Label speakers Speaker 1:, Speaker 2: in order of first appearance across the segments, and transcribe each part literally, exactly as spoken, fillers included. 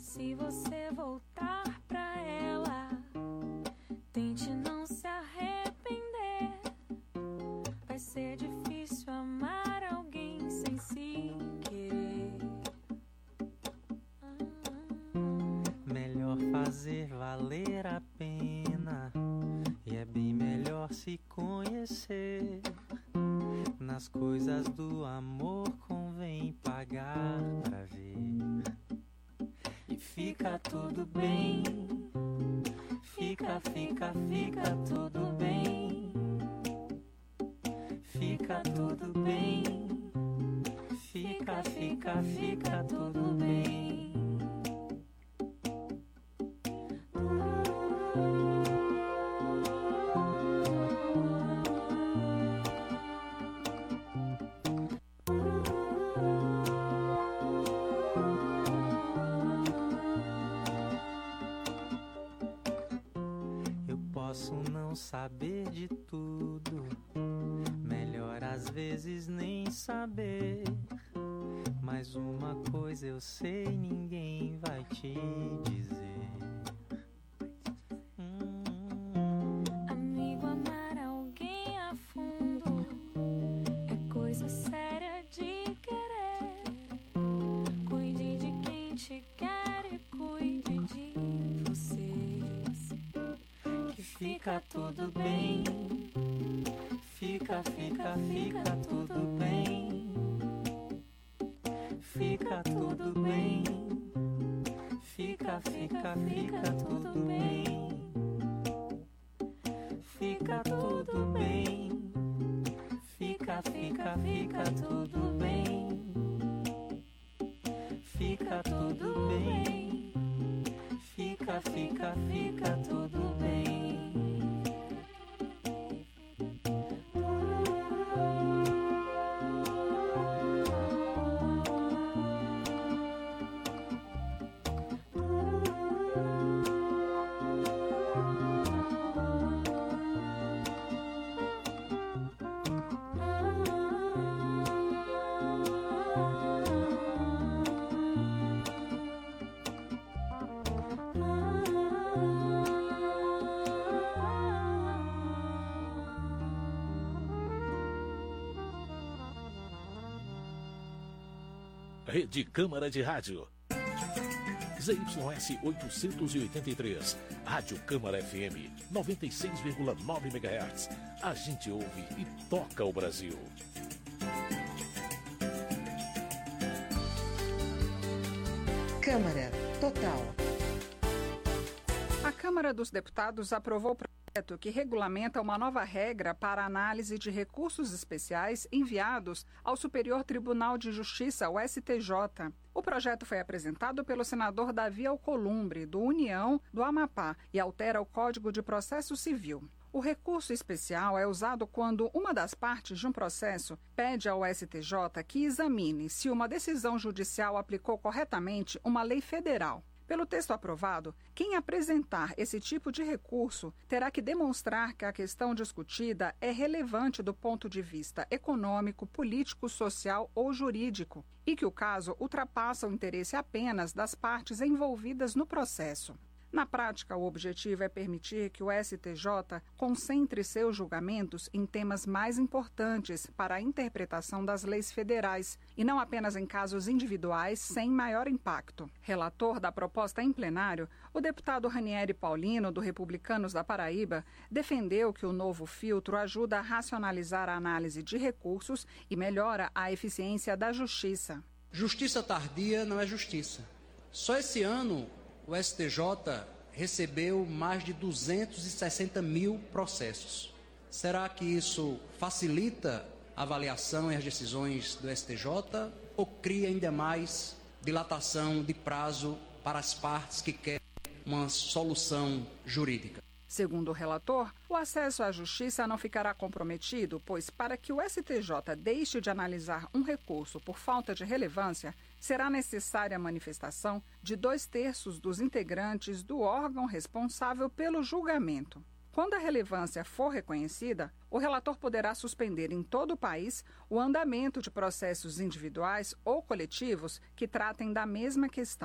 Speaker 1: Se você voltar pra ela, tente não se arrepender. Vai ser difícil amar alguém sem se querer.
Speaker 2: Melhor fazer valer a pena, e é bem melhor se conhecer. Nas coisas do amor convém pagar pra ver. E fica tudo bem, fica, fica, fica tudo bem. Fica tudo bem, fica, fica, fica tudo bem. Posso não saber de tudo, melhor às vezes nem saber. Mas uma coisa eu sei, ninguém vai te dizer.
Speaker 1: Hum. Amigo, amar alguém a fundo é coisa séria de querer. Cuide de quem te quer e cuide de você.
Speaker 2: Fica tudo bem, fica, fica, fica tudo bem. Fica tudo bem, fica, fica, fica tudo bem. Fica tudo bem, fica, fica, fica tudo bem. Fica tudo bem, fica, fica, fica tudo bem.
Speaker 3: Rede Câmara de Rádio. Z Y S oitocentos e oitenta e três, Rádio Câmara F M, noventa e seis vírgula nove megahertz. A gente ouve e toca o Brasil.
Speaker 4: Câmara Total.
Speaker 5: A Câmara dos Deputados aprovou o projeto que regulamenta uma nova regra para a análise de recursos especiais enviados ao Superior Tribunal de Justiça, o S T J. O projeto foi apresentado pelo senador Davi Alcolumbre, do União do Amapá, e altera o Código de Processo Civil. O recurso especial é usado quando uma das partes de um processo pede ao S T J que examine se uma decisão judicial aplicou corretamente uma lei federal. Pelo texto aprovado, quem apresentar esse tipo de recurso terá que demonstrar que a questão discutida é relevante do ponto de vista econômico, político, social ou jurídico e que o caso ultrapassa o interesse apenas das partes envolvidas no processo. Na prática, o objetivo é permitir que o S T J concentre seus julgamentos em temas mais importantes para a interpretação das leis federais e não apenas em casos individuais sem maior impacto. Relator da proposta em plenário, o deputado Ranieri Paulino, do Republicanos da Paraíba, defendeu que o novo filtro ajuda a racionalizar a análise de recursos e melhora a eficiência da justiça.
Speaker 6: Justiça tardia não é justiça. Só esse ano o S T J recebeu mais de duzentos e sessenta mil processos. Será que isso facilita a avaliação e as decisões do S T J ou cria ainda mais dilatação de prazo para as partes que querem uma solução jurídica?
Speaker 5: Segundo o relator, o acesso à justiça não ficará comprometido, pois para que o S T J deixe de analisar um recurso por falta de relevância, será necessária a manifestação de dois terços dos integrantes do órgão responsável pelo julgamento. Quando a relevância for reconhecida, o relator poderá suspender em todo o país o andamento de processos individuais ou coletivos que tratem da mesma questão.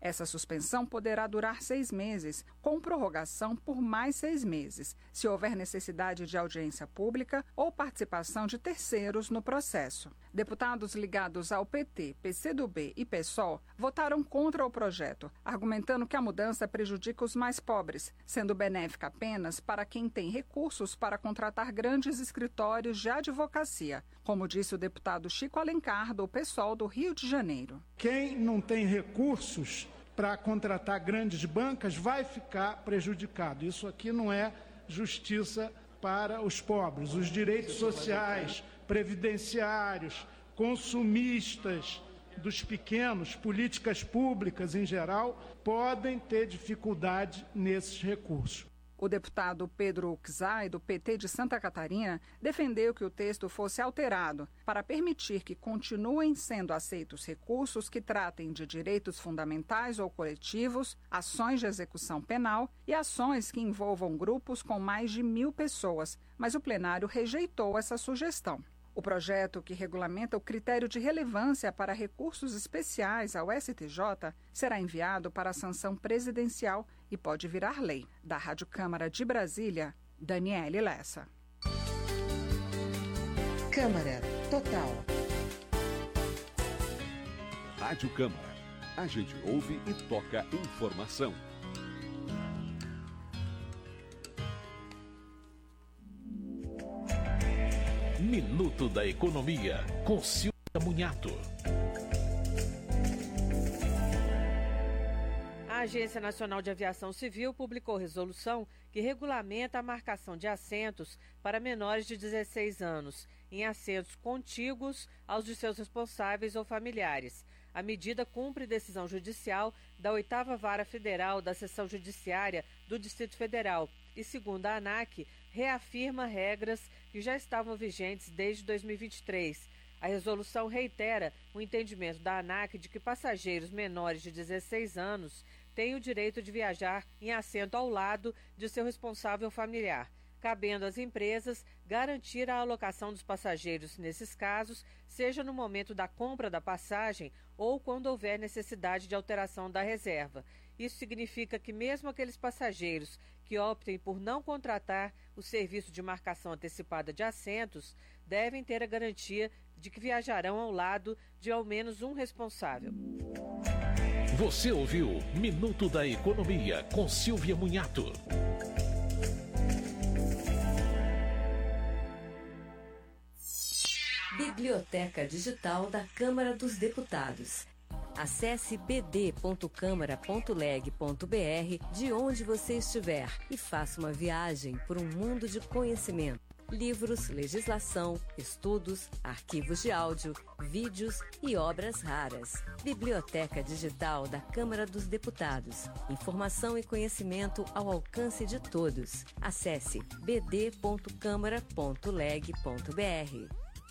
Speaker 5: Essa suspensão poderá durar seis meses, com prorrogação por mais seis meses, se houver necessidade de audiência pública ou participação de terceiros no processo. Deputados ligados ao P T, P C do B e PSOL votaram contra o projeto, argumentando que a mudança prejudica os mais pobres, sendo benéfica apenas para quem tem recursos para contratar grandes escritórios de advocacia, como disse o deputado Chico Alencar, do PSOL do Rio de Janeiro.
Speaker 4: Quem não tem recursos para contratar grandes bancas vai ficar prejudicado. Isso aqui não é justiça para os pobres. Os direitos sociais, previdenciários, consumistas dos pequenos, políticas públicas em geral, podem ter dificuldade nesses recursos.
Speaker 5: O deputado Pedro Uczai, do P T de Santa Catarina, defendeu que o texto fosse alterado para permitir que continuem sendo aceitos recursos que tratem de direitos fundamentais ou coletivos, ações de execução penal e ações que envolvam grupos com mais de mil pessoas, mas o plenário rejeitou essa sugestão. O projeto, que regulamenta o critério de relevância para recursos especiais ao S T J, será enviado para a sanção presidencial e pode virar lei. Da Rádio Câmara de Brasília, Daniele Lessa.
Speaker 7: Câmara Total.
Speaker 8: Rádio Câmara. A gente ouve e toca informação.
Speaker 3: Minuto da Economia, com Silvia Munhato.
Speaker 9: A Agência Nacional de Aviação Civil publicou resolução que regulamenta a marcação de assentos para menores de dezesseis anos, em assentos contíguos aos de seus responsáveis ou familiares. A medida cumpre decisão judicial da oitava Vara Federal da Seção Judiciária do Distrito Federal e, segundo a ANAC, reafirma regras que já estavam vigentes desde dois mil e vinte e três. A resolução reitera o entendimento da ANAC de que passageiros menores de dezesseis anos têm o direito de viajar em assento ao lado de seu responsável familiar, cabendo às empresas garantir a alocação dos passageiros nesses casos, seja no momento da compra da passagem ou quando houver necessidade de alteração da reserva. Isso significa que mesmo aqueles passageiros que optem por não contratar o serviço de marcação antecipada de assentos devem ter a garantia de que viajarão ao lado de ao menos um responsável.
Speaker 3: Você ouviu Minuto da Economia com Silvia Munhato.
Speaker 7: Biblioteca Digital da Câmara dos Deputados. Acesse b d ponto câmara ponto leg ponto b r de onde você estiver e faça uma viagem por um mundo de conhecimento. Livros, legislação, estudos, arquivos de áudio, vídeos e obras raras. Biblioteca Digital da Câmara dos Deputados. Informação e conhecimento ao alcance de todos. Acesse b d ponto câmara ponto leg ponto b r.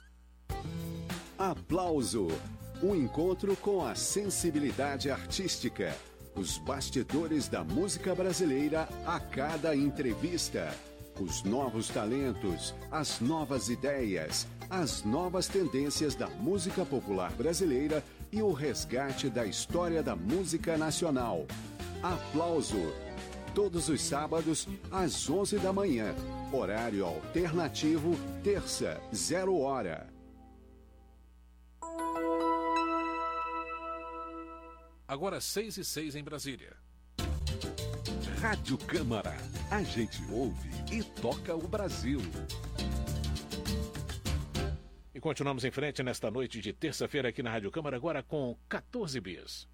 Speaker 8: Aplauso. Um encontro com a sensibilidade artística. Os bastidores da música brasileira a cada entrevista. Os novos talentos, as novas ideias, as novas tendências da música popular brasileira e o resgate da história da música nacional. Aplauso. Todos os sábados, às onze da manhã. Horário alternativo, terça, zero hora.
Speaker 3: Agora seis e seis em Brasília.
Speaker 8: Rádio Câmara. A gente ouve e toca o Brasil.
Speaker 3: E continuamos em frente nesta noite de terça-feira aqui na Rádio Câmara, agora com quatorze bis.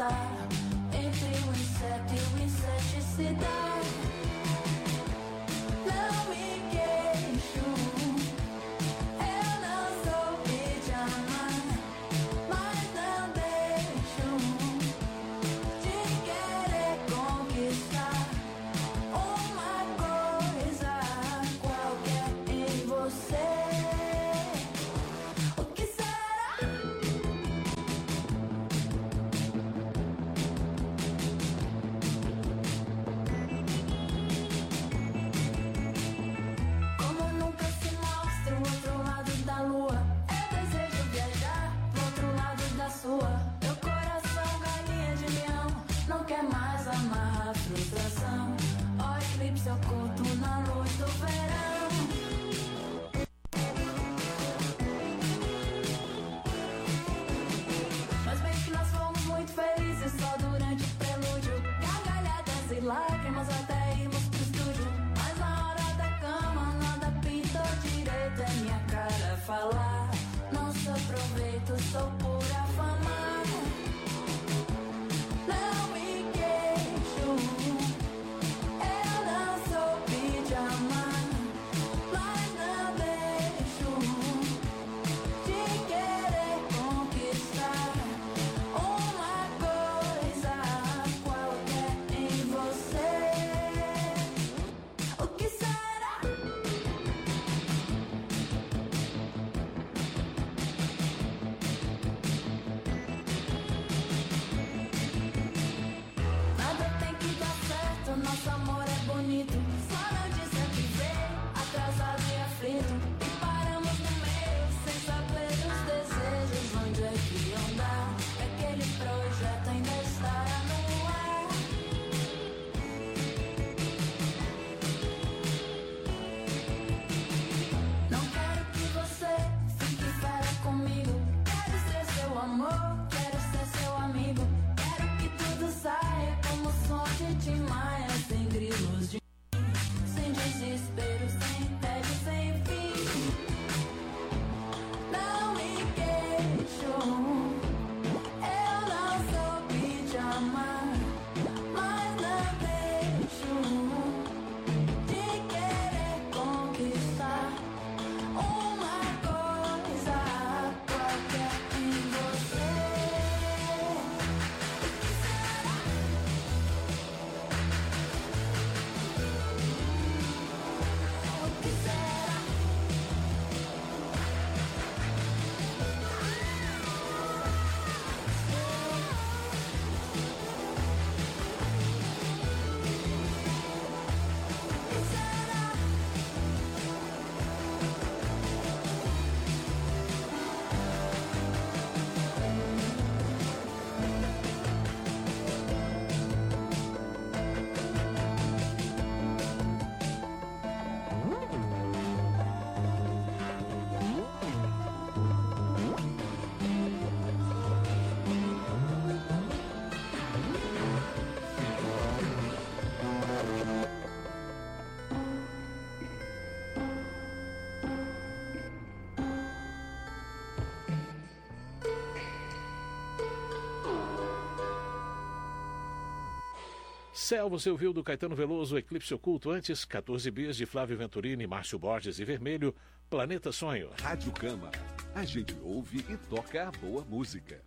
Speaker 1: passar entre o inseto e o inseticida. Não me queixo, eu não soube te amar, mas não deixo de querer conquistar uma coisa qualquer em você. O que será? Como nunca se mostra o outro lado da lua, eu desejo viajar pro outro lado da sua. Meu coração, galinha de leão, não quer mais amarrar a frustração. Ó, eclipse oculto na luz do verão. Mas bem que nós fomos muito felizes só durante o prelúdio. Gargalhadas e lágrimas até irmos pro estúdio. Mas na hora da cama nada pintou direito. É minha cara falar, não sou proveito, sou pura fama. Não me queixo, eu não soube te amar, mas não deixo de querer conquistar uma coisa qualquer em você. O que será? Nada tem que dar certo, nosso amor é bonito. Só não disse a viver, atrasado e aflito. E paramos no meio, sem saber dos desejos. Onde é que iam dar? Aquele projeto ainda estará no ar. Não quero que você fique fera comigo. Quero ser seu amor, quero ser seu amigo. Quero que tudo saia como som de Timaya, sem grilos de mim, sem desespero, sem tédio, sem fim. Não me queixo, eu não soube te amar, mas não deixo de querer conquistar uma coisa qualquer em você. O que será? O que será?
Speaker 3: Céu, você ouviu do Caetano Veloso, Eclipse Oculto, antes quatorze bis de Flávio Venturini, Márcio Borges e Vermelho, Planeta Sonho.
Speaker 8: Rádio Câmara. A gente ouve e toca a boa música.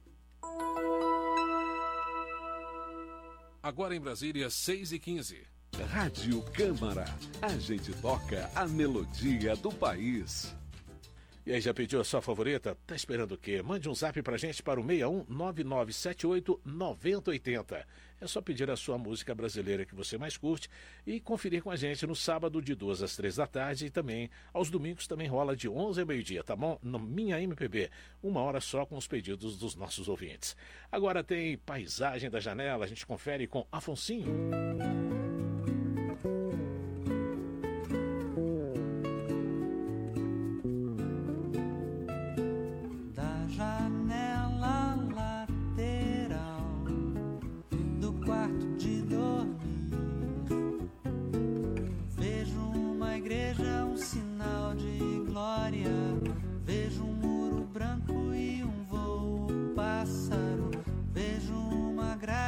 Speaker 3: Agora em Brasília, seis e quinze.
Speaker 8: Rádio Câmara. A gente toca a melodia do país.
Speaker 3: E aí, já pediu a sua favorita? Tá esperando o quê? Mande um zap pra gente para o seis um nove nove sete oito nove zero oito zero. É só pedir a sua música brasileira que você mais curte e conferir com a gente no sábado de duas às três da tarde e também aos domingos também rola de onze ao meio-dia, tá bom? No Minha M P B, uma hora só com os pedidos dos nossos ouvintes. Agora tem Paisagem da Janela, a gente confere com Afonsinho.
Speaker 10: Vejo um muro branco e um voo pássaro. Vejo uma grade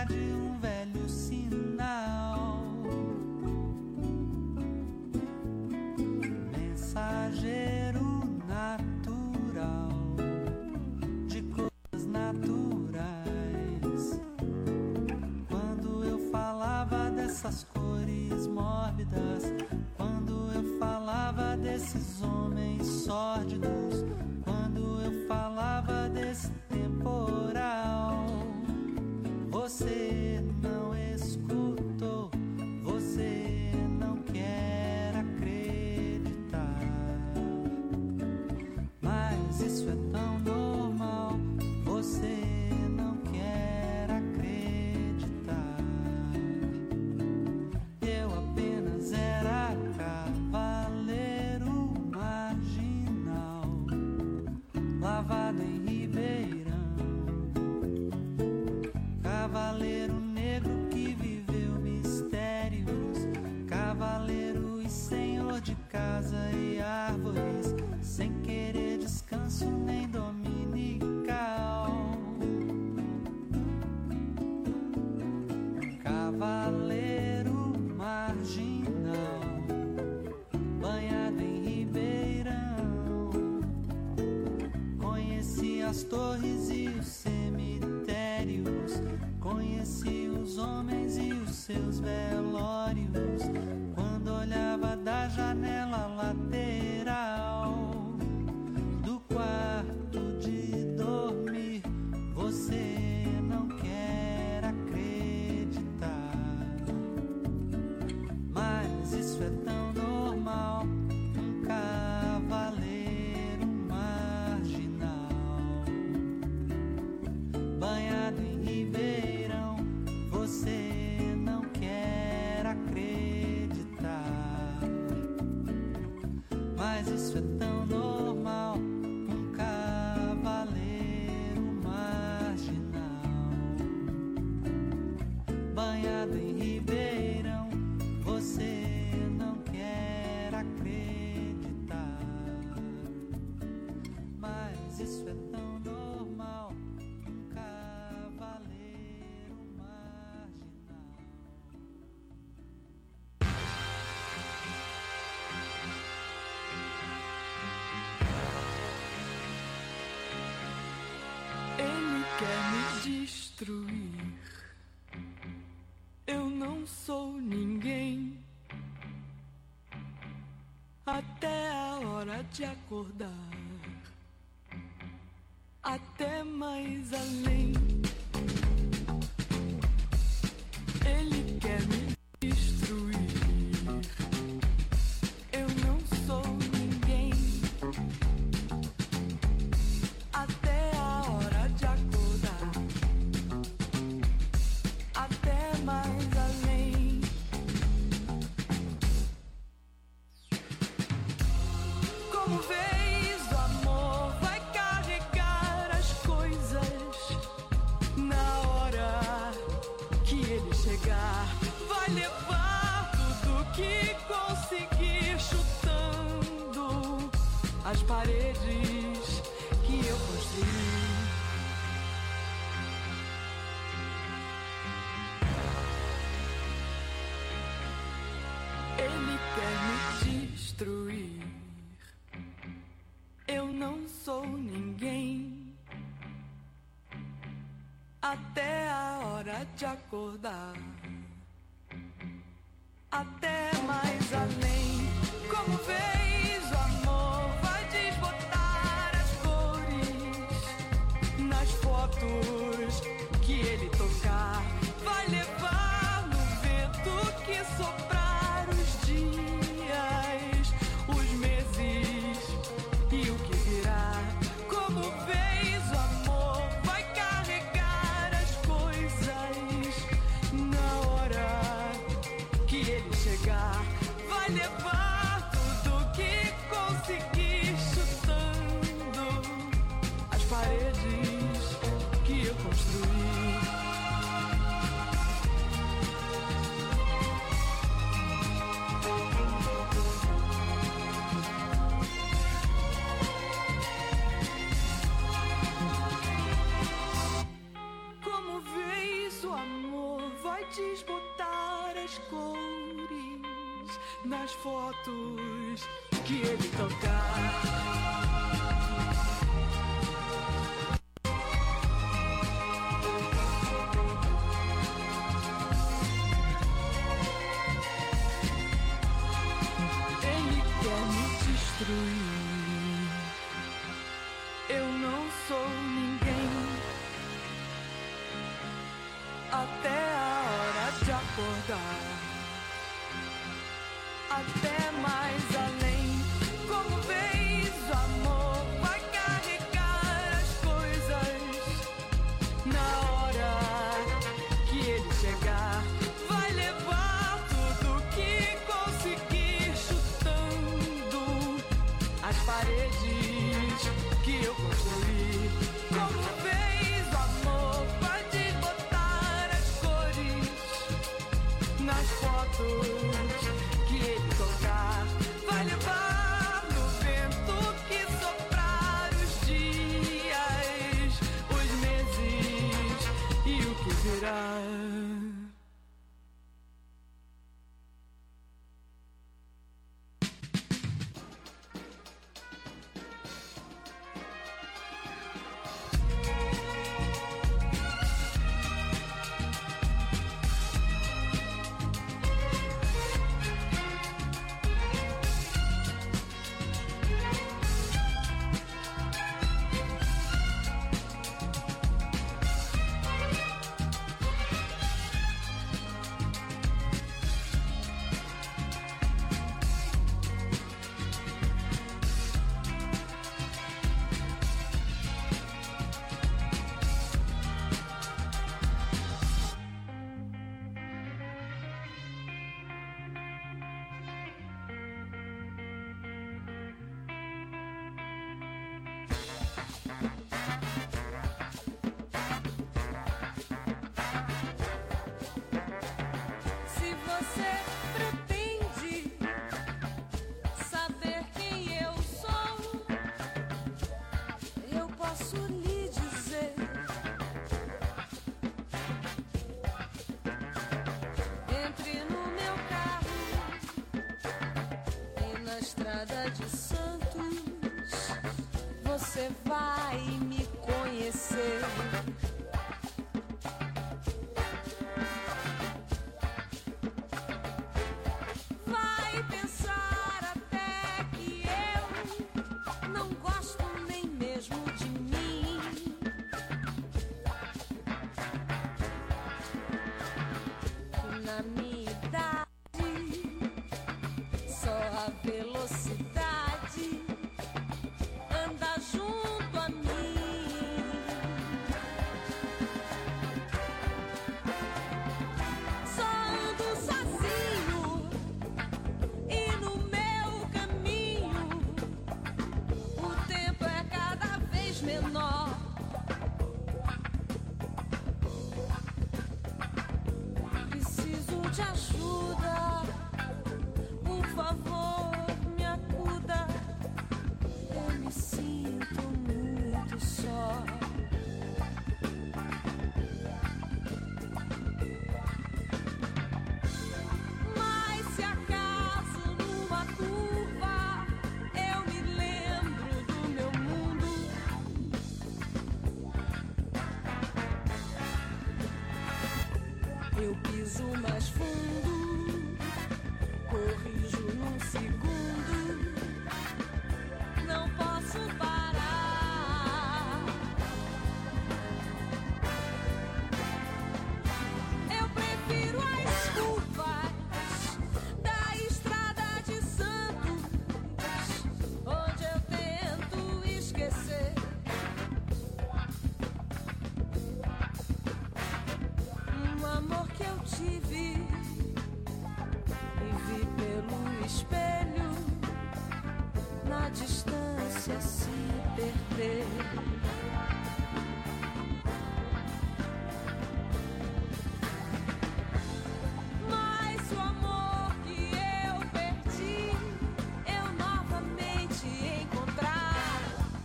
Speaker 2: desses homens sórdidos quando eu falava desse temporal. Você não escutou, você não quer acreditar, mas isso é tão normal, você não quer acreditar. Eu apenas era cavaleiro marginal, lavado em Ribeirão, cavaleiro negro que viveu mistérios, cavaleiro e senhor de casa e árvores, sem querer descanso nem dominical. Cavaleiro marginal, banhado em Ribeirão, conheci as torres e os cemitérios, conheci os homens e os seus velórios, quando olhava da janela lateral do quarto de dormir. Você não quer acreditar, mas isso é tão normal. Um cavaleiro marginal, banhado em Ribeirão, você não quer acreditar, mas isso é tão normal. Um cavaleiro marginal, banhado em Ribeirão, você não quer acreditar, mas isso é tão normal. Um cavaleiro marginal.
Speaker 10: Ele quer me destruir. Eu não sou ninguém. Até a hora de acordar, até mais além. Ele quer me destruir. Eu não sou ninguém. Até a hora de acordar, até mais além. Como vês, o amor vai carregar as coisas. Na hora que ele chegar, vai levar tudo que conseguir, chutando as paredes que eu construí. Ele quer me destruir. Eu não sou ninguém. Até a hora de acordar, até mais além. Como vês, o amor vai desbotar as cores nas fotos que ele tocar. Vai levar no vento que soprar os dias, os meses e o que virá. Como vês, o amor vai carregar as coisas. Na hora que ele chegar, vai levar tudo que conseguir, chutando as paredes que eu construí. Como vês, o amor vai desbotar as cores nas fotos que ele tocar. Ele quer me destruir. destruir. Eu não sou ninguém até a hora de acordar, até mais além. Como vês, o amor vai carregar as coisas. Na hora que ele chegar, vai levar tudo que conseguir, chutando as paredes que eu construí. Como vês, o amor pode botar as cores nas fotos que ele tocar. Vai levar no vento que soprar os dias, os meses e o que virá.
Speaker 1: Se você pretende saber quem eu sou, eu posso lhe dizer. Entre no meu carro e na estrada de Santos, você vai me conhecer. Vai pensar até que eu não gosto nem mesmo de mim. Que na minha idade só a velocidade anda junto a mim. Só ando sozinho e no meu caminho o tempo é cada vez menor. Preciso de ajuda, por favor, me acuda. Eu me sinto muito só. Mas se acaso numa curva eu me lembro do meu mundo, eu piso mais fundo, corrijo num segundo, não posso parar. Eu prefiro as curvas da estrada de Santos, onde eu tento esquecer um amor que eu tive e vi pelo espelho na distância se perder. Mas o amor que eu perdi, eu novamente encontrar.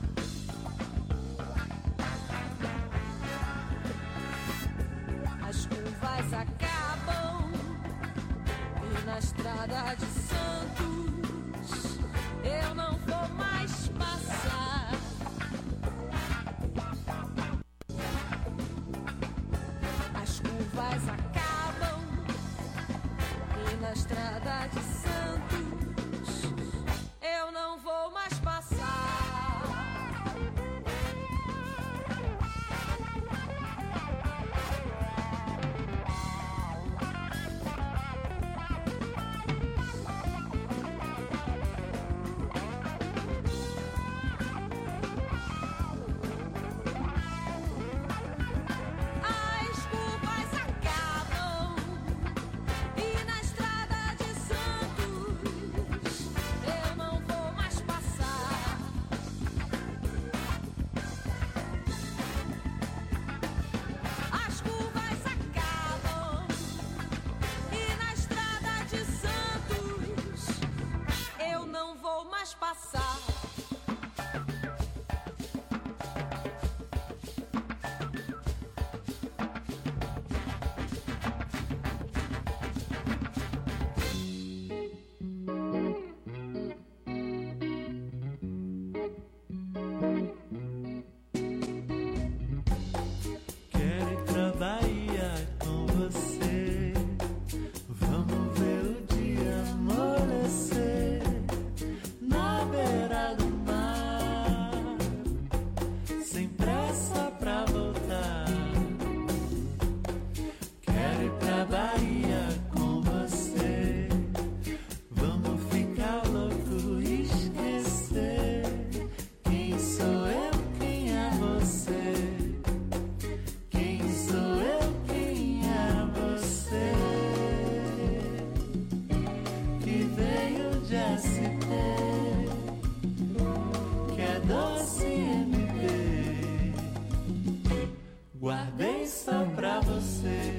Speaker 1: As curvas acabam e na estrada de Santos eu não vou mais passar.
Speaker 10: S P, que é doce M P, guardei só pra você.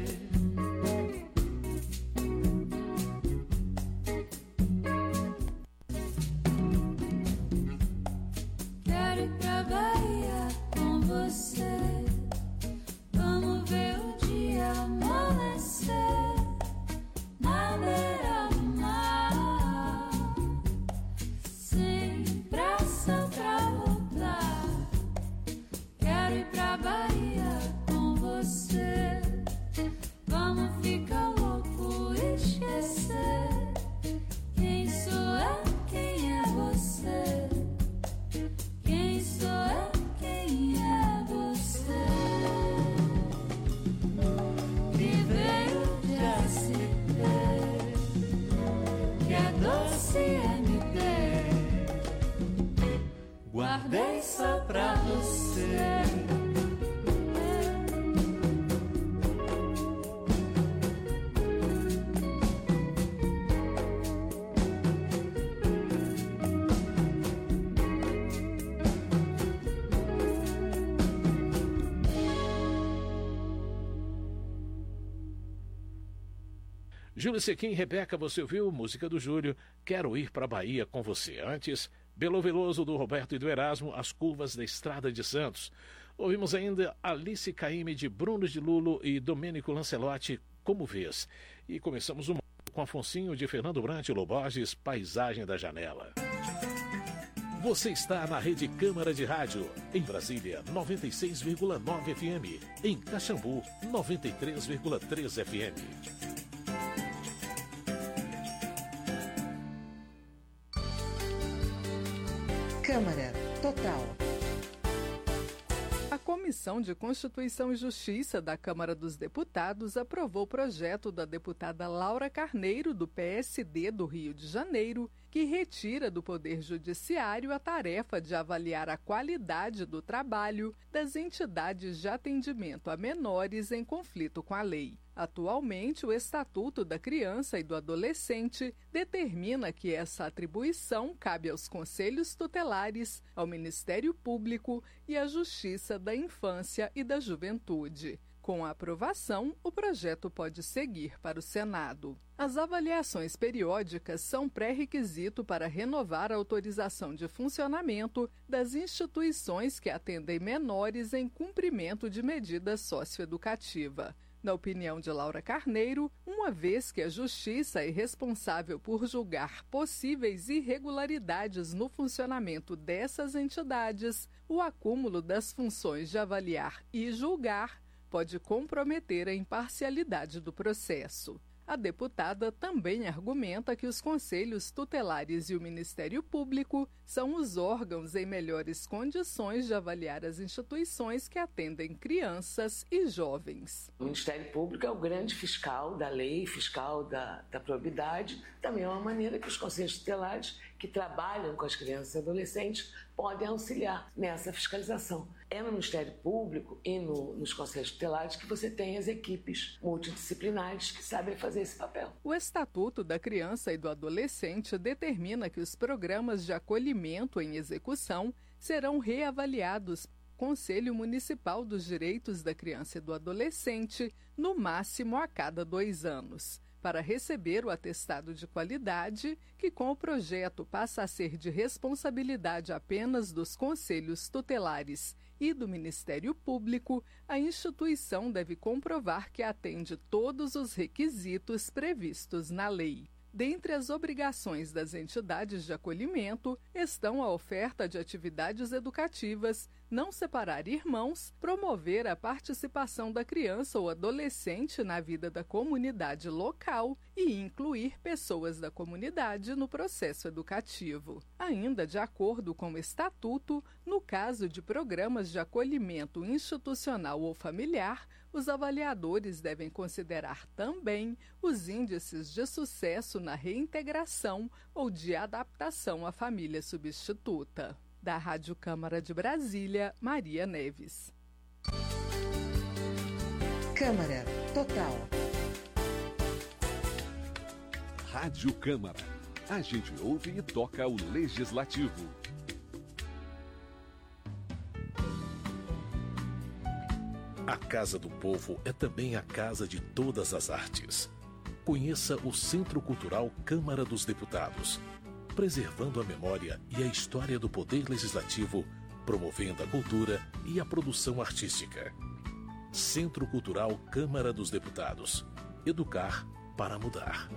Speaker 1: Quero ir pra Bahia com você. Vamos ver o dia amanhecer na beira do mar, sem pressa pra voltar. Quero ir pra Bahia com você. Vamos ficar louco e esquecer quem sou eu, quem é você. Quem sou eu, quem é você. Que veio de S P, que é doce M P,
Speaker 10: Guardei só pra você.
Speaker 3: Júlio Sequim, Rebeca, você ouviu? Música do Júlio, Quero Ir Pra Bahia com Você. Antes, Belo Veloso, do Roberto e do Erasmo, As Curvas da Estrada de Santos. Ouvimos ainda Alice Caymmi, de Bruno de Lulo e Domênico Lancelotti, Como Vês. E começamos o mundo com Afonsinho, de Fernando Brant e Loborges, Paisagem da Janela. Você está na Rede Câmara de Rádio, em Brasília, noventa e seis vírgula nove F M, em Caxambu, noventa e três vírgula três F M.
Speaker 11: Câmara Total.
Speaker 5: A Comissão de Constituição e Justiça da Câmara dos Deputados aprovou o projeto da deputada Laura Carneiro, do P S D do Rio de Janeiro, que retira do Poder Judiciário a tarefa de avaliar a qualidade do trabalho das entidades de atendimento a menores em conflito com a lei. Atualmente, o Estatuto da Criança e do Adolescente determina que essa atribuição cabe aos Conselhos Tutelares, ao Ministério Público e à Justiça da Infância e da Juventude. Com a aprovação, o projeto pode seguir para o Senado. As avaliações periódicas são pré-requisito para renovar a autorização de funcionamento das instituições que atendem menores em cumprimento de medida socioeducativa. Na opinião de Laura Carneiro, uma vez que a Justiça é responsável por julgar possíveis irregularidades no funcionamento dessas entidades, o acúmulo das funções de avaliar e julgar pode comprometer a imparcialidade do processo. A deputada também argumenta que os conselhos tutelares e o Ministério Público são os órgãos em melhores condições de avaliar as instituições que atendem crianças e jovens.
Speaker 12: O Ministério Público é o grande fiscal da lei, fiscal da, da probidade. Também é uma maneira que os conselhos tutelares, que trabalham com as crianças e adolescentes, podem auxiliar nessa fiscalização. É no Ministério Público e no, nos conselhos tutelares que você tem as equipes multidisciplinares que sabem fazer esse papel.
Speaker 5: O Estatuto da Criança e do Adolescente determina que os programas de acolhimento em execução serão reavaliados pelo Conselho Municipal dos Direitos da Criança e do Adolescente, no máximo a cada dois anos. Para receber o atestado de qualidade, que com o projeto passa a ser de responsabilidade apenas dos conselhos tutelares e do Ministério Público, a instituição deve comprovar que atende todos os requisitos previstos na lei. Dentre as obrigações das entidades de acolhimento estão a oferta de atividades educativas, não separar irmãos, promover a participação da criança ou adolescente na vida da comunidade local e incluir pessoas da comunidade no processo educativo. Ainda de acordo com o Estatuto, no caso de programas de acolhimento institucional ou familiar, os avaliadores devem considerar também os índices de sucesso na reintegração ou de adaptação à família substituta. Da Rádio Câmara de Brasília, Maria Neves.
Speaker 11: Câmara Total.
Speaker 8: Rádio Câmara. A gente ouve e toca o Legislativo.
Speaker 3: A Casa do Povo é também a casa de todas as artes. Conheça o Centro Cultural Câmara dos Deputados, preservando a memória e a história do Poder Legislativo, promovendo a cultura e a produção artística. Centro Cultural Câmara dos Deputados. Educar para mudar.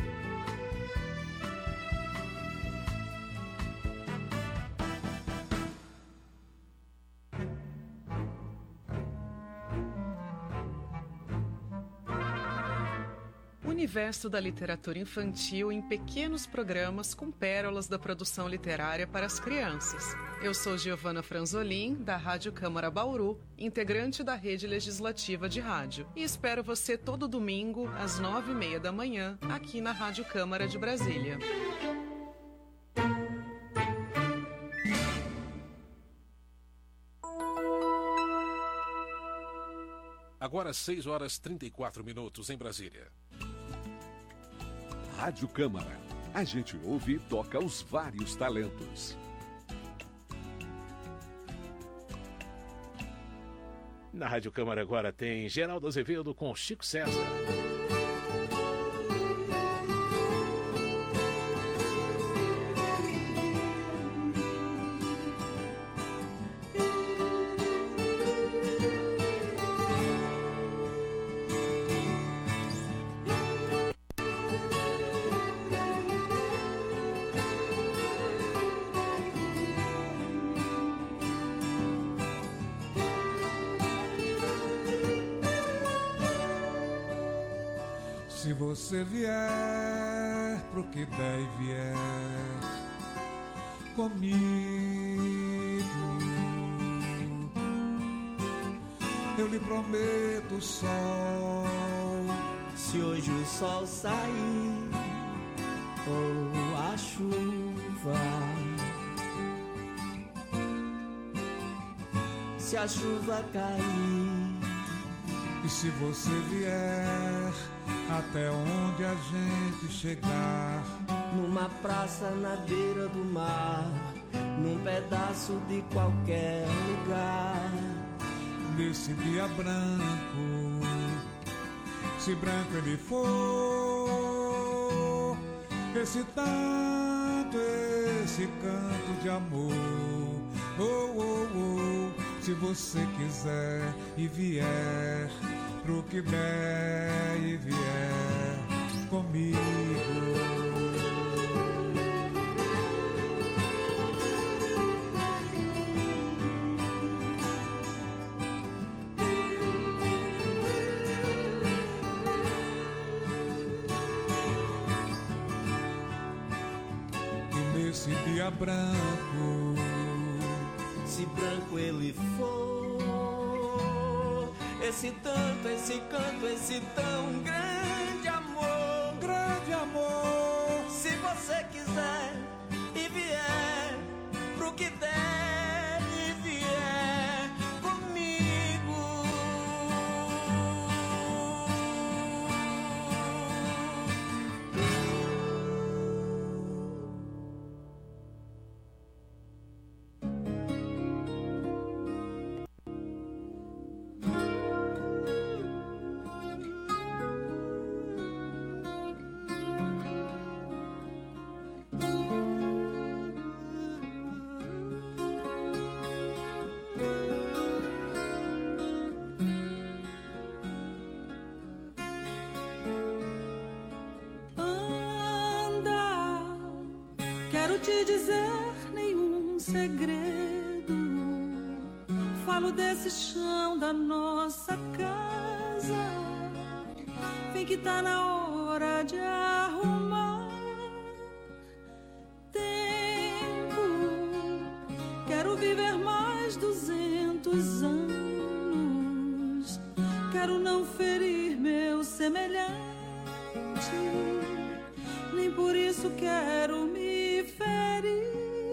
Speaker 13: Universo da literatura infantil em pequenos programas com pérolas da produção literária para as crianças. Eu sou Giovana Franzolin, da Rádio Câmara Bauru, integrante da Rede Legislativa de Rádio. E espero você todo domingo, às nove e meia da manhã, aqui na Rádio Câmara de Brasília.
Speaker 3: Agora seis horas e trinta e quatro minutos em Brasília.
Speaker 8: Rádio Câmara. A gente ouve e toca os vários talentos.
Speaker 3: Na Rádio Câmara agora tem Geraldo Azevedo com Chico César.
Speaker 14: Se você vier pro que der e vier comigo, eu lhe prometo o sol.
Speaker 15: Se hoje o sol sair ou a chuva, se a chuva cair,
Speaker 14: e se você vier até onde a gente chegar,
Speaker 15: numa praça na beira do mar, num pedaço de qualquer lugar,
Speaker 14: nesse dia branco, se branco ele for, esse tanto, esse canto de amor, oh, oh, oh, se você quiser e vier pro que der e vier comigo. E nesse dia branco,
Speaker 15: se branco ele for, esse tanto, esse canto, esse tão grande amor,
Speaker 14: grande amor.
Speaker 15: Se você quiser e vier pro que der e vier comigo.
Speaker 10: Quero te dizer nenhum segredo. Falo desse chão da nossa casa. Vem que tá na hora de arrumar. Tempo, quero viver mais duzentos anos. Quero não ferir meu semelhante. Nem por isso quero me ferir.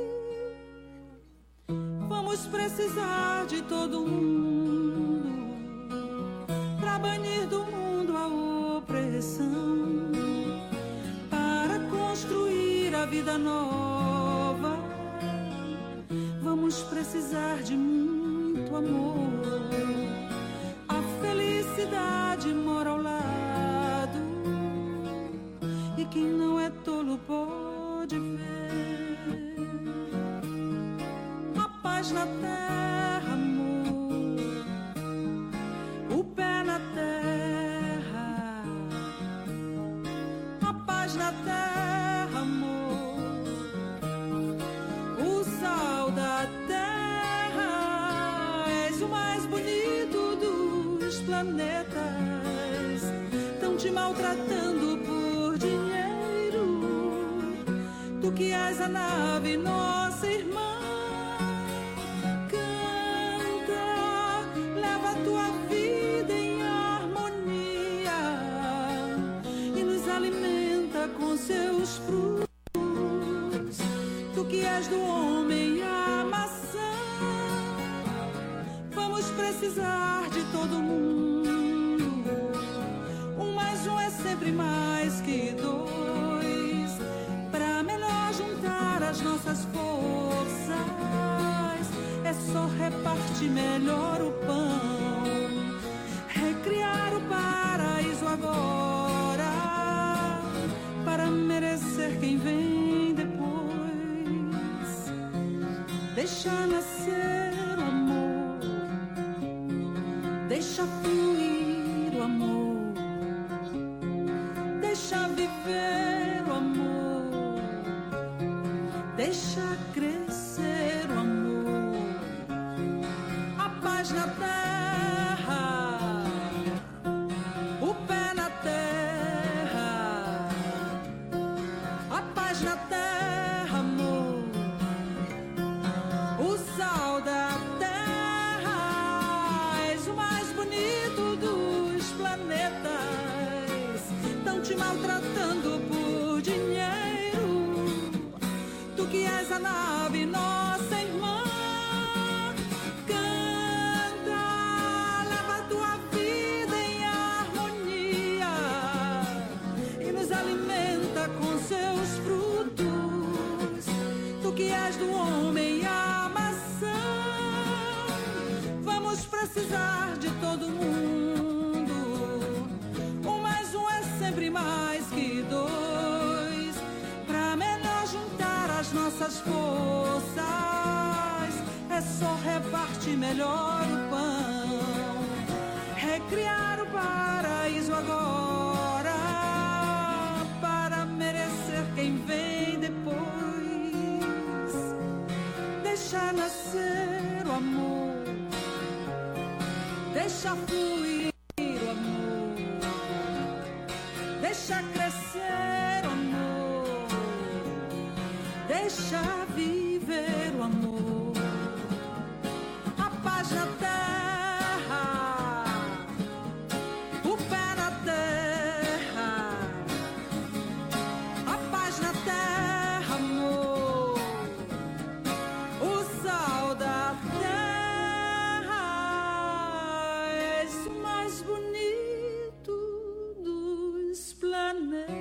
Speaker 10: Vamos precisar de todo mundo pra banir do mundo a opressão, para construir vida nova. Vamos precisar de muito amor. A felicidade mora ao lado, e quem não é tolo pode ver. A paz na terra, amor, o pé na terra. A paz na terra, amor, o sal da terra. És o mais bonito dos planetas. Tão te maltratando por dinheiro. Tu que és a nave, nossa irmã. Canta, leva a tua vida em harmonia e nos alimenta com seus frutos. Tu que és do homem a maçã. Vamos precisar de todo mundo. Um mais um é sempre mais que dois. Pra melhor juntar as nossas forças, é só repartir melhor o pão. Recriar o paraíso agora, para merecer quem vem depois. Deixa nascer o amor, deixa fluir o amor, deixa viver o amor, deixa crescer o amor. A paz na terra, o pé na terra. A paz na terra, amor, o sal da terra. És o mais bonito dos planetas. Tão te maltratando por dinheiro. Tu que és a nave, nossa irmã. Canta, leva a tua vida em harmonia e nos alimenta com seus frutos. Tu que és do homem a maçã. Vamos precisar de todo mundo. Um mais um é sempre mais que dois. Pra melhor juntar as nossas forças, é só repartir melhor o pão. Recriar o paraíso agora, para merecer quem vem depois. Deixa nascer o amor, deixa fluir o amor, deixa crescer o amor, deixa viver o amor. A paz na terra, o pé na terra. A paz na terra, amor, o sal da terra. És o mais bonito dos planetas.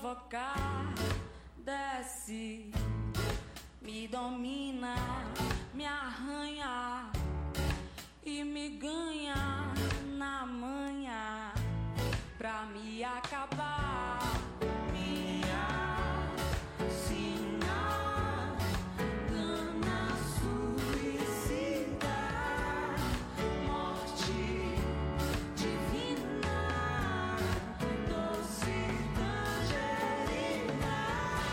Speaker 1: provocar. Desce, me domina, me arranha e me ganha na manha pra me acabar. Minha sina, gana suicida, morte divina, doce tangerina.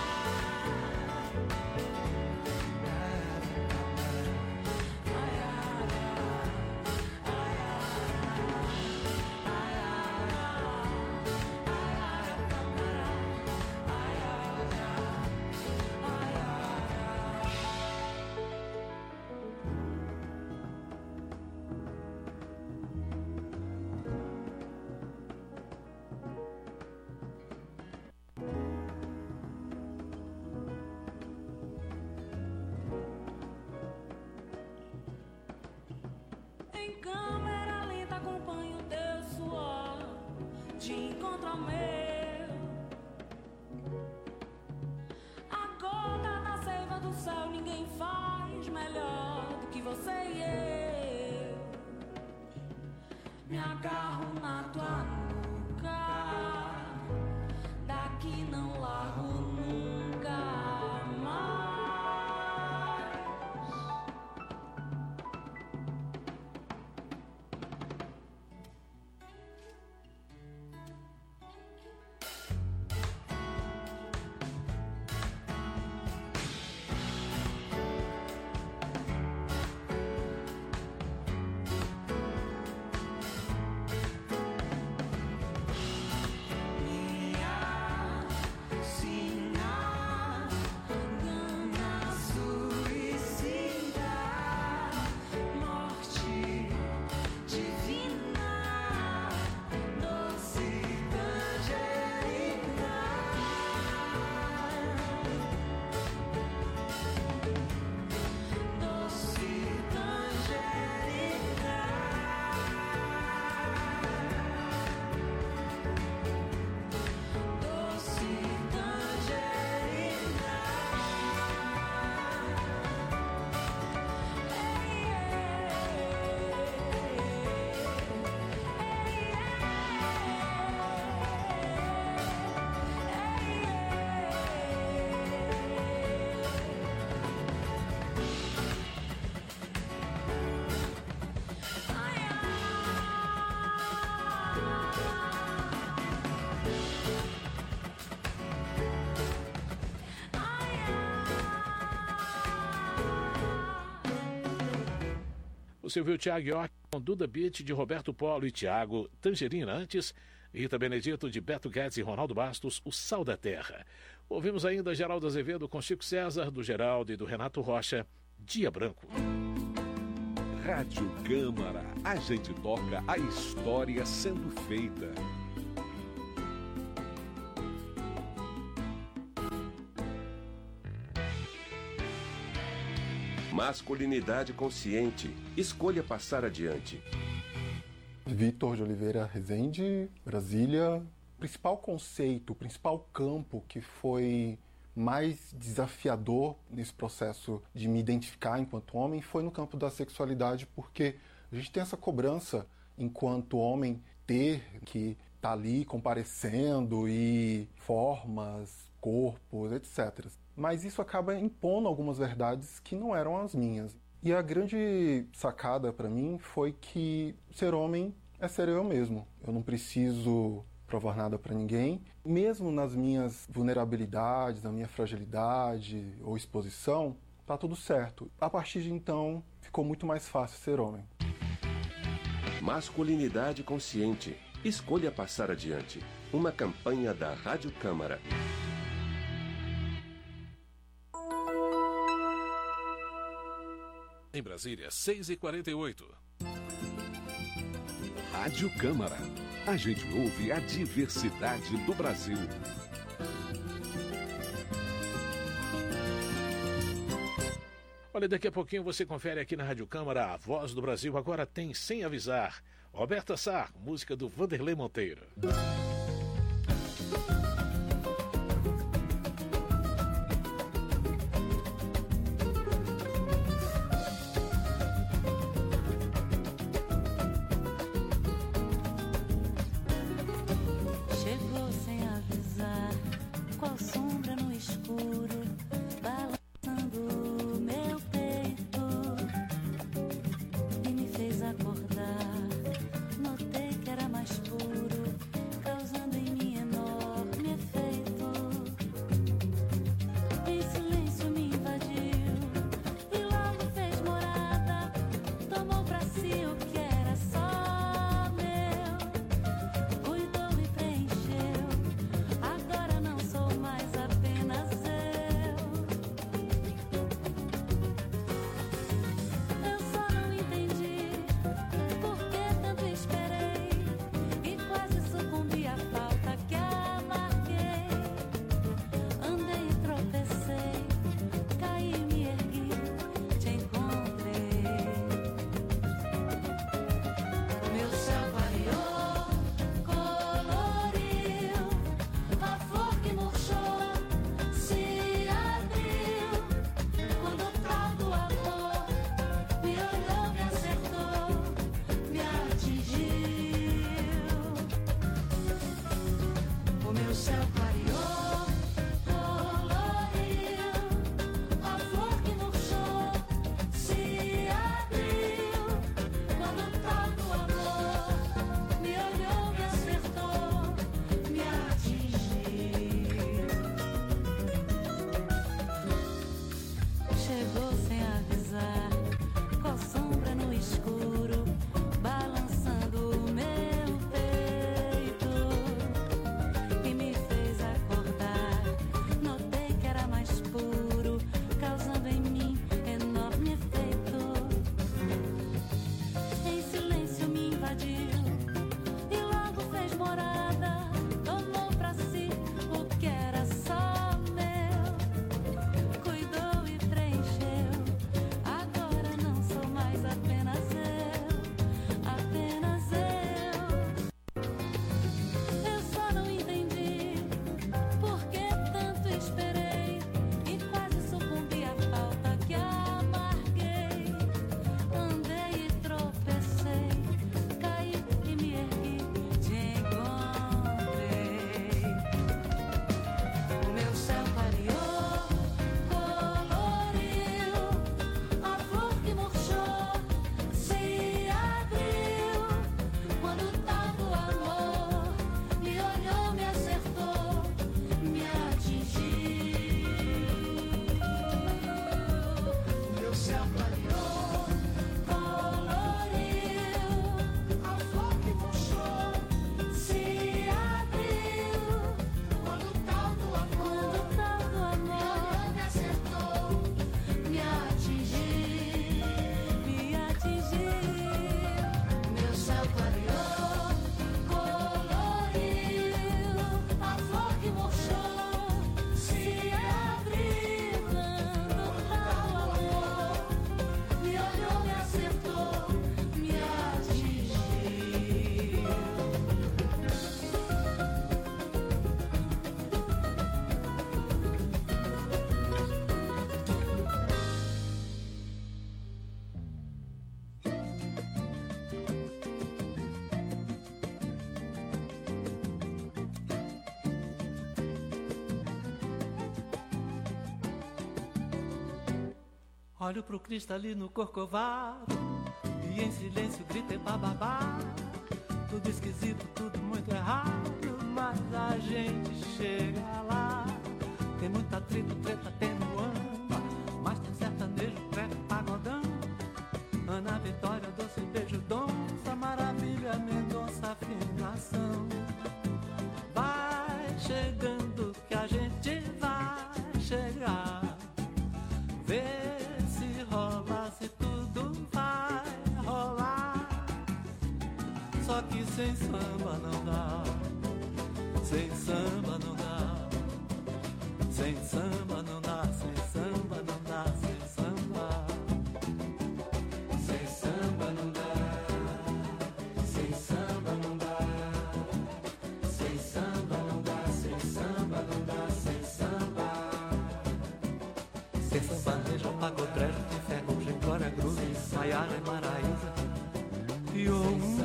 Speaker 1: Em câmera lenta acompanho teu suor, de encontro ao meu. A gota da seiva do céu ninguém faz melhor do que você e eu. Me agarro na tua nuca, daqui não largo nunca mais.
Speaker 3: Você viu Thiago York com Duda Beat de Roberto Polo e Thiago Tangerina antes, Rita Benedito de Beto Guedes e Ronaldo Bastos, O Sal da Terra. Ouvimos ainda Geraldo Azevedo com Chico César, do Geraldo e do Renato Rocha, Dia Branco.
Speaker 8: Rádio Câmara, a gente toca a história sendo feita.
Speaker 16: Masculinidade consciente. Escolha passar adiante.
Speaker 17: Vitor de Oliveira Rezende, Brasília. O principal conceito, o principal campo que foi mais desafiador nesse processo de me identificar enquanto homem foi no campo da sexualidade, porque a gente tem essa cobrança enquanto homem ter que estar ali comparecendo e formas, corpos, etcétera. Mas isso acaba impondo algumas verdades que não eram as minhas. E a grande sacada para mim foi que ser homem é ser eu mesmo. Eu não preciso provar nada para ninguém. Mesmo nas minhas vulnerabilidades, na minha fragilidade ou exposição, tá tudo certo. A partir de então, ficou muito mais fácil ser homem.
Speaker 16: Masculinidade consciente. Escolha passar adiante. Uma campanha da Rádio Câmara.
Speaker 3: Em Brasília, seis e quarenta e oito.
Speaker 8: Rádio Câmara. A gente ouve a diversidade do Brasil.
Speaker 3: Olha, daqui a pouquinho você confere aqui na Rádio Câmara a Voz do Brasil. Agora tem Sem Avisar. Roberta Sá, música do Vanderlei Monteiro.
Speaker 1: sombra no escuro, balançando meu peito e me fez acordar. Notei que era mais puro, causando em mim enorme efeito. Em silêncio me invadiu e logo fez morada. Tomou pra si o que era só meu, cuidou e preencheu. Agora não sou mais apenas eu. Eu só não entendi por que tanto esperei e quase sucumbi à falta que amarguei. Andei e tropecei, caí e me ergui, te encontrei. Meu céu clareou, coloriu, a flor que murchou se abriu. Quando o tal do amor me olhou, me acertou, me atingiu. O meu céu clareou, coloriu, a flor que murchou se abriu. Quando o tal do amor me olhou, me acertou, me atingiu. Chegou sem avisar, qual sombra no escuro, balançando o meu peito e me fez acordar. Notei que era mais puro, causando em mim enorme efeito. Em silêncio me invadiu e logo fez morada. Tomou pra si o que era só meu, cuidou e preencheu. Agora não sou mais apenas eu, apenas eu. Eu só não entendi por que tanto esperei e quase sucumbi à falta que amarguei. Andei e tropecei, caí e me ergui, te encontrei. O meu céu clareou, coloriu, a flor que murchou se abriu. Quando o tal do amor me olhou, me acertou, me atingiu. O meu céu clareou, coloriu, a flor que murchou se abriu. Quando o tal do amor, quando o tal do amor me acertou, me atingiu, me atingiu. Meu céu clareou, coloriu, a flor que murchou se abriu. Quando o tal do amor me olhou, me acertou, me atingiu.
Speaker 2: Olho pro cristalino corcovado e em silêncio gritei bababá. Tudo esquisito, tudo muito errado, mas a gente chega lá. Tem muito atrito, treta atenuando, mas tem sertanejo, trap, pagodão. Ana Vitória, doce beijo, donça, maravilha, Mendonça, afinação. Vai chegando que a gente vai chegar. Vê se rola, se tudo vai rolar. Só que sem samba não dá, sem samba não dá, sem samba não dá, sem samba não dá, sem samba. Sem samba não dá, sem samba não dá, sem samba não dá, sem samba não dá, sem samba. Sem sertanejo, pagodrejo, tem ferrugem, glória, groove, Maiara e Maraísa. E o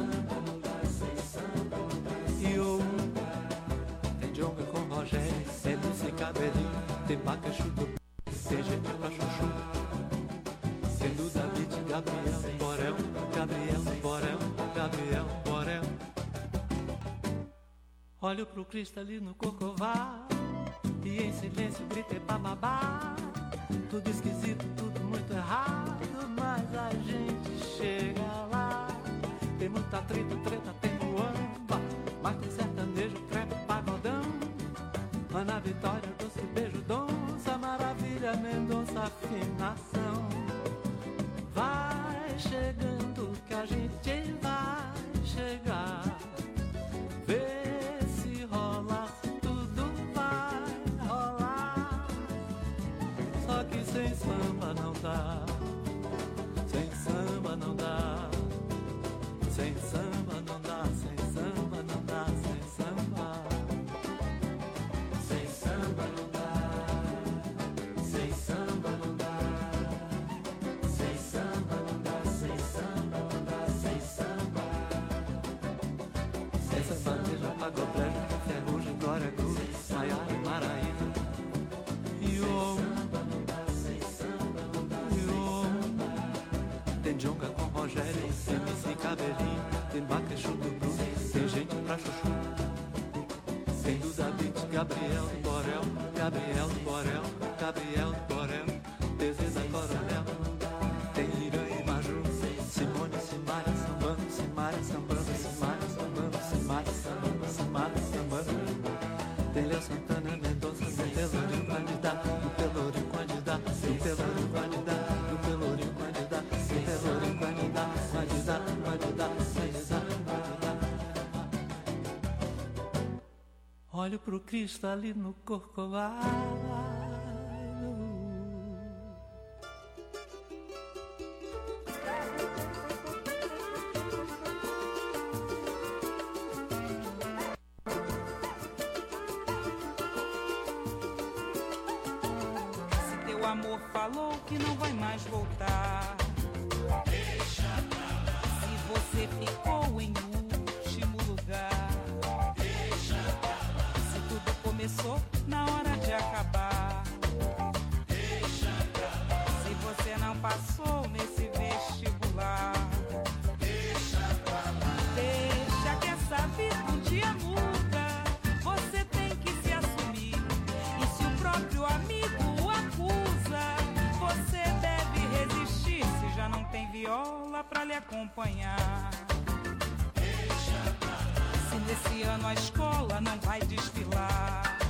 Speaker 2: e o tem Djonga com Rogério, Felice e Cabelinho. tem Bacaxu do tem gente pra chuchu. Sendo David, Gabriel, Borel, Gabriel, Borel, Gabriel, Borel. Olho pro Cristo ali no Corcovado e em silêncio gritei bababá. Tudo esquisito, tudo muito errado, mas a gente chega lá. Tem muita treta, treta, tem muamba, mas tem sertanejo, crepe, pagodão. Ana Vitória, doce beijo, donça, maravilha, Mendonça, afinação. Vai chegando que a gente vai chegar. Vê se rola, se tudo vai rolar. Só que sem samba não dá. Sem samba não dá. Sem samba não dá. Sem samba não dá. Sem samba. Sem samba não dá. Sem samba não dá. Sem samba não dá. Sem samba não dá. Sem samba. Sem samba, Pagodé, Ferrugem, Glória Groove, Maiara, Maraína. Iô, iô. Tem Jonga com Rogério, tem M C Cabelinho, tem Bacaxu do Blues, tem gente pra chuchu. Tem do David, Gabriel, Borel, Gabriel, Borel, Gabriel, Borel, Desisa Coronel. Tem Irã e Maju, Simone, Simaria, sambando, Simaria, sambando, Simaria, sambando, Simaria, sambando, Simaria, sambando. Tem Léo Santana, Mendonça, no Pelourinho, candidato, no Pelourinho, candidato, no Pelourinho, candidato, no Pelourinho, candidato, no Pelourinho, candidato, candidato, candidato, candidato, candidato. Olho pro Cristo ali no Corcovado.
Speaker 10: O amor falou que não vai mais voltar. Deixa pra lá. Se você ficou em último lugar, deixa pra lá. Se tudo começou na hora de acabar, deixa pra lá. Se você não passou nesse vestibular, deixa pra lá. Deixa que essa vida um dia muda. Você tem que se assumir. E se o próprio amigo você deve resistir se já não tem viola pra lhe acompanhar. Deixa pra lá. Se nesse ano a escola não vai desfilar,